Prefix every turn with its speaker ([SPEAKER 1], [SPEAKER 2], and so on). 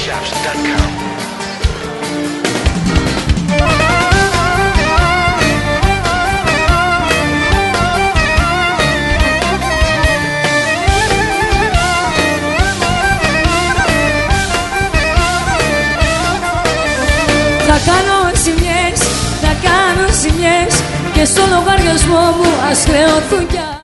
[SPEAKER 1] DJShaps.com.
[SPEAKER 2] Θα κάνω ζημιές και στο λογαριασμό μου ας χρεωθούν κι